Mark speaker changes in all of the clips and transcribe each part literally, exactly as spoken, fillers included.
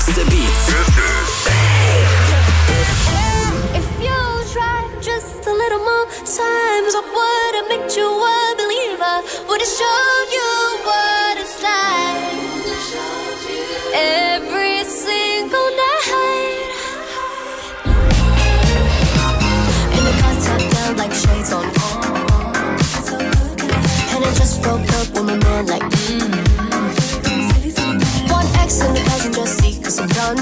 Speaker 1: Mix the Beat.
Speaker 2: If you try just a little more times, I would have made you a believer. Would have showed you what it's like. Every single night. In the car top down like shades on. And I just broke up with my man like mm. One X in the passenger seat cause I'm done.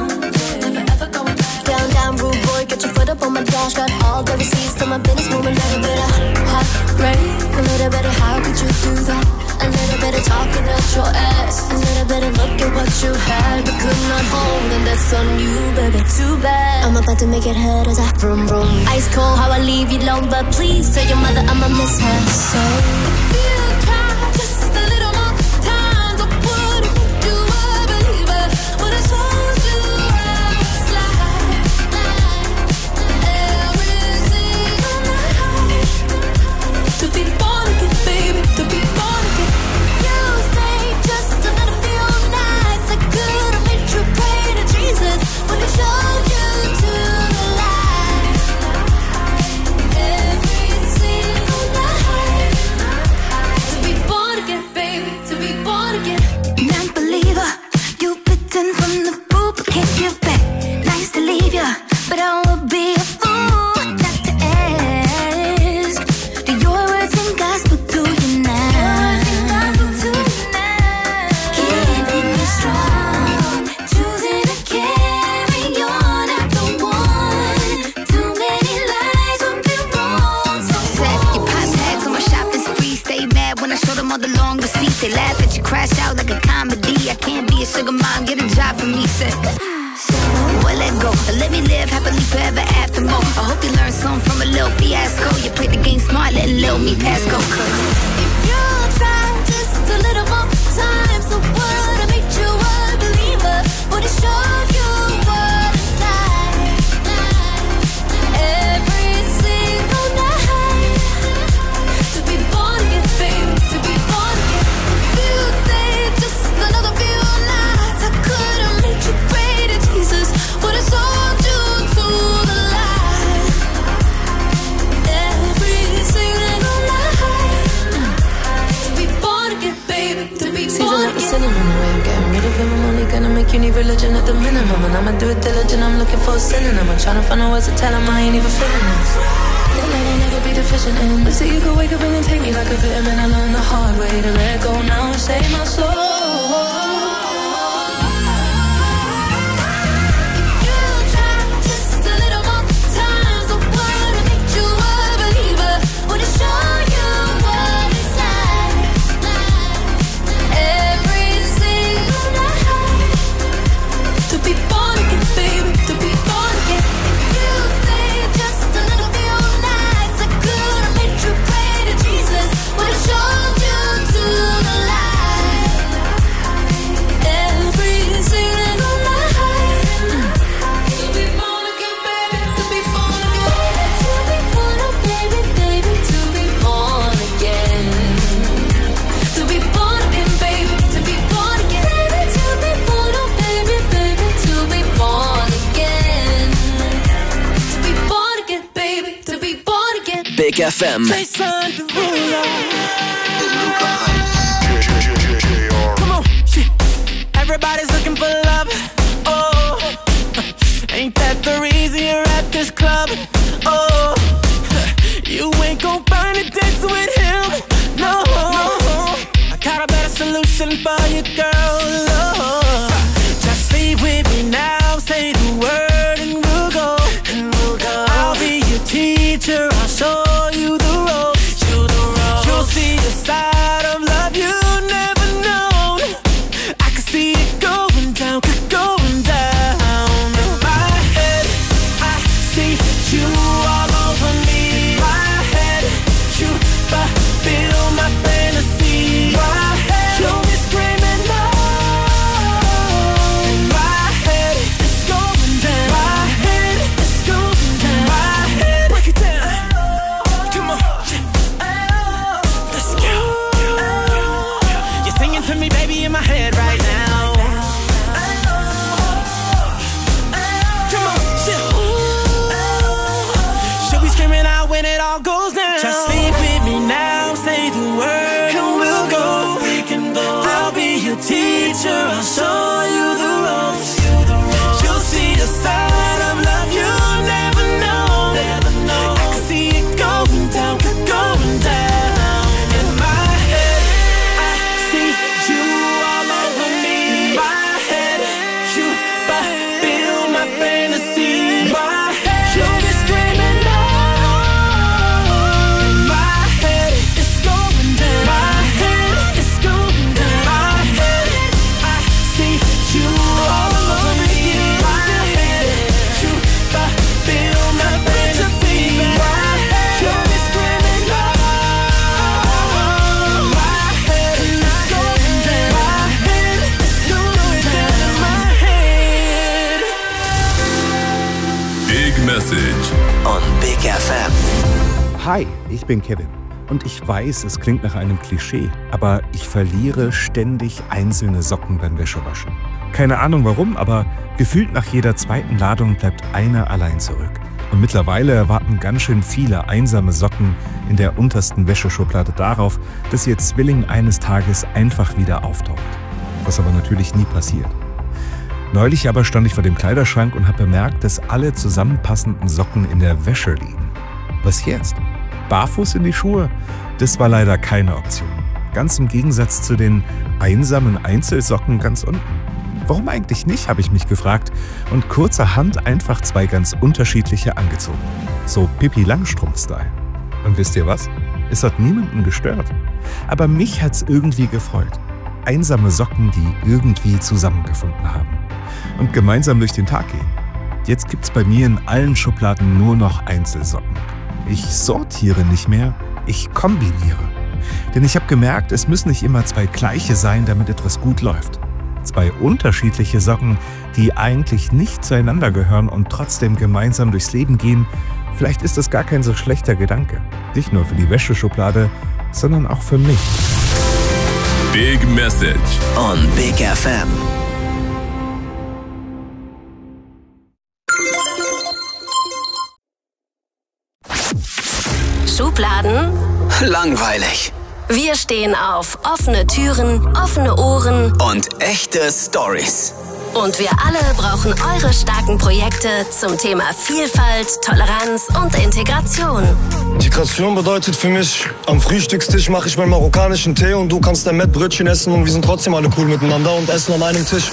Speaker 2: Down, down, rude boy, get your foot up on my dash. Got all the receipts to my business woman. A little bit of heartbreak, a little bit of how could you do that? A little bit of talking out your ass, a little bit of look at what you had but could not hold, and that's on you, baby, too bad. I'm about to make it hurt as I vroom vroom. Ice cold, how I leave you alone, but please tell your mother I'ma miss her so. If you try just a little more time, I would've made you a believer. Would've told you how to slide every single night. To be born again, baby, to be born again. You stayed just a little few nights. I could've made you pray to Jesus when he showed you to the light. Every single night. To be born again, baby, to be born again.
Speaker 3: Non-believer, you bitten from the fruit but can't give back. Nice to leave ya, but I would be a fool not to ask. Do your words and gospel to you now? Keeping you strong, choosing to carry on after one. Too many lies would be wrong. So set your pop tags on my shopping spree. Stay mad when I show them all the long receipts. They laugh at you, crash out like a comedy. I can't be a sugar mom, get a job for me, said. Well, let go, let me live happily forever after more. I hope you learned something from a little fiasco. You played the game smart, letting little me pass go.
Speaker 2: If you try just a little more time, so would've made you a believer. Would've showed you what it's like. Every single night. To be born again, baby, to be born again. If you stayed just another few nights, I could've made you pray to Jesus. Would've sold you to the light. Every single night. To be born again, baby, to be
Speaker 4: Season
Speaker 2: born
Speaker 4: like the
Speaker 2: again.
Speaker 4: cinnamon away, I'm getting rid of him. I'm only gonna make you need religion at the minimum. And I'ma do it diligent, I'm looking for a synonym. I'm trying to find a words to tell him I ain't even feeling this. That love I'll never be deficient in. But see you could wake up and then take me like a vitamin. I learned the hard way to let go now and save my soul.
Speaker 2: You try just a little more time, so would've made you a believer. Would've shown you what it's like. Every single night. To be born again, baby, to be born again. You stayed just a little few nights. I could've made you pray to Jesus. Would've showed you to the light. Every single night. To be born again, baby, to be born again. To be born again, baby, baby, to be born again. To be born again, baby, to be born again. Baby, to be born, oh baby, baby, to be born again. To be born again, baby, to be born again.
Speaker 1: Big F M.
Speaker 5: Jason Derulo. Come on, shit. Everybody's looking for love. Oh, ain't that the reason you're at this club? Oh, you ain't gon' find a dance with him. No, I got a better solution for you, girl. Oh, just stay with me now. Say the word and we'll go. And we'll go. I'll be your teacher. I'll show you the ropes. You the ropes. You'll see a side of love you never known. I can see it going down, going down. In my head, I see you all over me. My head, you fulfill my fantasy. My head, you'll be screaming no. In my head, it's going down. My head, it's going down. My head, break it down. Come on, let's go. You're singing to me, baby, in my head right now.
Speaker 1: on Big F M.
Speaker 6: Hi, ich bin Kevin. Und ich weiß, es klingt nach einem Klischee, aber ich verliere ständig einzelne Socken beim Wäschewaschen. Keine Ahnung warum, aber gefühlt nach jeder zweiten Ladung bleibt eine allein zurück. Und mittlerweile erwarten ganz schön viele einsame Socken in der untersten Wäscheschublade darauf, dass ihr Zwilling eines Tages einfach wieder auftaucht. Was aber natürlich nie passiert. Neulich aber stand ich vor dem Kleiderschrank und habe bemerkt, dass alle zusammenpassenden Socken in der Wäsche liegen. Was jetzt? Barfuß in die Schuhe? Das war leider keine Option. Ganz im Gegensatz zu den einsamen Einzelsocken ganz unten. Warum eigentlich nicht, habe ich mich gefragt und kurzerhand einfach zwei ganz unterschiedliche angezogen. So Pippi Langstrumpf-Style. Und wisst ihr was? Es hat niemanden gestört. Aber mich hat's irgendwie gefreut. Einsame Socken, die irgendwie zusammengefunden haben. Und gemeinsam durch den Tag gehen. Jetzt gibt's bei mir in allen Schubladen nur noch Einzelsocken. Ich sortiere nicht mehr, ich kombiniere. Denn ich habe gemerkt, es müssen nicht immer zwei gleiche sein, damit etwas gut läuft. Zwei unterschiedliche Socken, die eigentlich nicht zueinander gehören und trotzdem gemeinsam durchs Leben gehen. Vielleicht ist das gar kein so schlechter Gedanke. Nicht nur für die Wäscheschublade, sondern auch für mich.
Speaker 1: Big Message on Big F M.
Speaker 2: Schubladen?
Speaker 1: Langweilig.
Speaker 2: Wir stehen auf offene Türen, offene Ohren
Speaker 1: Und echte Stories.
Speaker 2: und wir alle brauchen eure starken Projekte zum Thema Vielfalt, Toleranz und Integration.
Speaker 7: Integration bedeutet für mich, am Frühstückstisch mache ich meinen marokkanischen Tee und du kannst dein Mettbrötchen essen und wir sind trotzdem alle cool miteinander und essen an einem Tisch.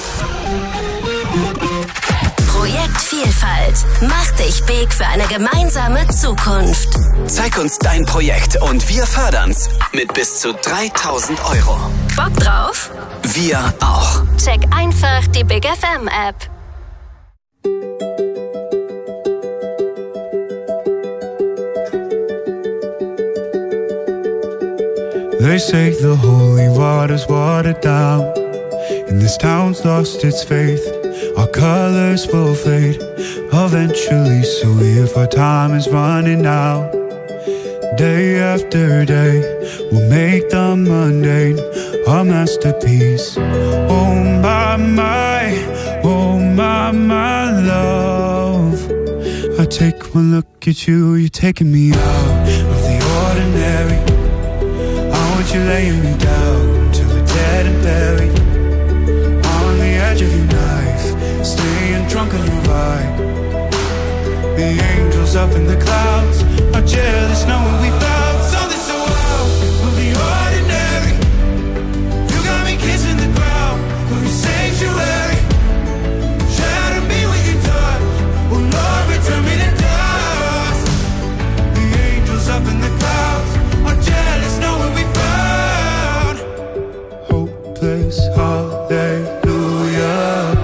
Speaker 2: Projekt Vielfalt. Mach dich big für eine gemeinsame Zukunft.
Speaker 1: Zeig uns dein Projekt und wir fördern's mit bis zu dreitausend Euro.
Speaker 2: Bock drauf?
Speaker 1: Wir auch.
Speaker 2: Check einfach die Big F M App.
Speaker 8: They say the holy water's watered down, and this town's lost its faith. Our colors will fade eventually, so if our time is running out, day after day, we'll make the mundane our masterpiece. Oh my, my, oh my, my love. I take one look at you, you're taking me out of the ordinary. I want you laying me down till we're dead and buried. On the edge of your knife, staying drunk on your vibe. The angels up in the clouds are jealous knowing we found something so wild of the ordinary. You got me kissing the ground of your sanctuary. Shatter me with your touch, oh Lord, return me to dust. The angels up in the clouds are jealous knowing we found hopeless hallelujah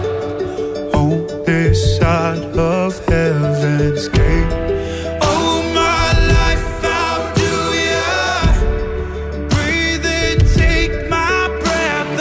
Speaker 8: on this side of heaven's gate. Oh my life, how do ya breathe and take my breath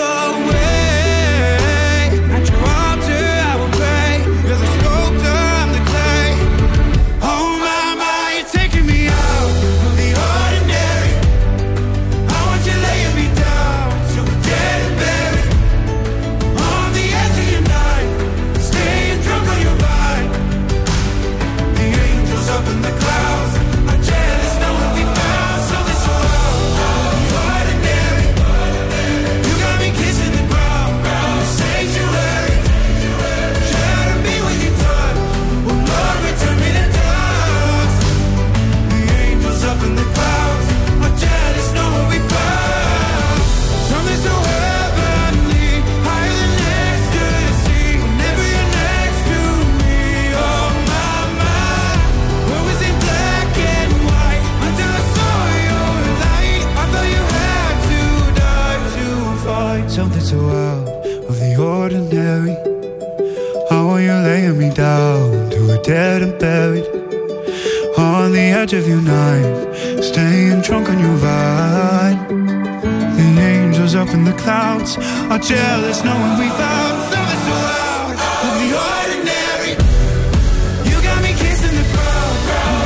Speaker 8: away? At your altar I will pray. You're the sculptor, I'm the clay. Oh my, my, you're taking me out of the ordinary. I want you laying me down till we're dead and buried. On the edge of your knife, staying drunk on your vine. The angels up in the clouds are jealous knowing we found something so wild, the ordinary. You got me kissing the ground in the sanctuary. Shatter me with your touch, oh Lord, return me to dust. The angels up in the clouds are jealous knowing we found something so heavenly, higher than ecstasy. Whenever you're next to me, oh my, my. Where was it black and white until I saw your light? I thought you had to die to find something so out of the ordinary. How are you laying me down till we're dead and buried? On the edge of your knife, staying drunk on your vine. The angels up in the clouds are jealous knowing we found something so out of the ordinary. You got me kissing the ground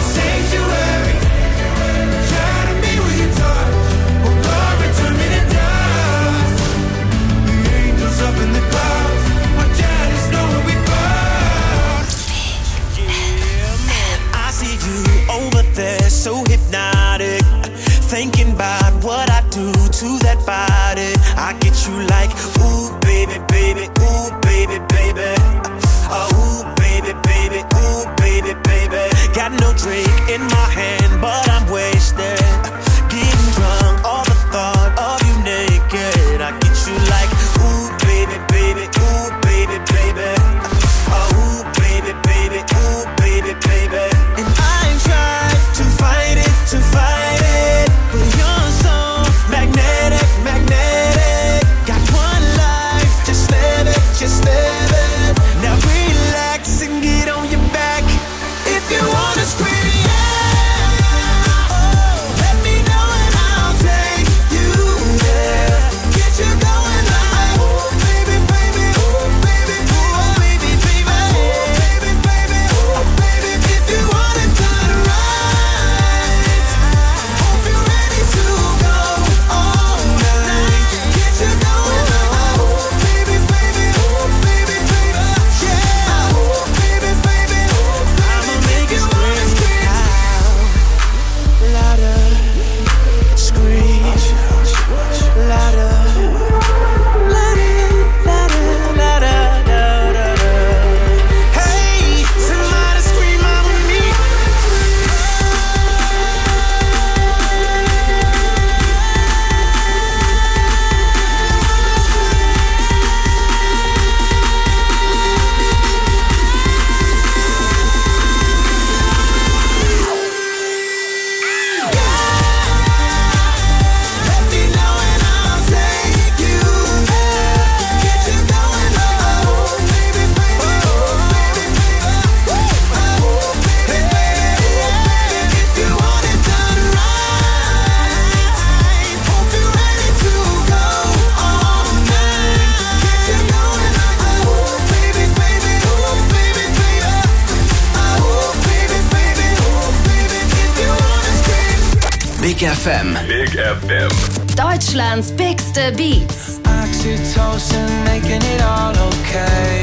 Speaker 1: Big F M.
Speaker 9: Big F M.
Speaker 10: Deutschlands bigste Beats.
Speaker 5: Oxytocin making it all okay.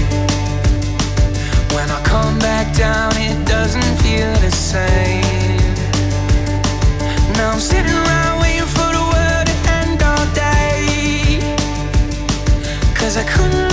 Speaker 5: When I come back down, it doesn't feel the same. Now I'm sitting around waiting for the world to end all day. Cause I couldn't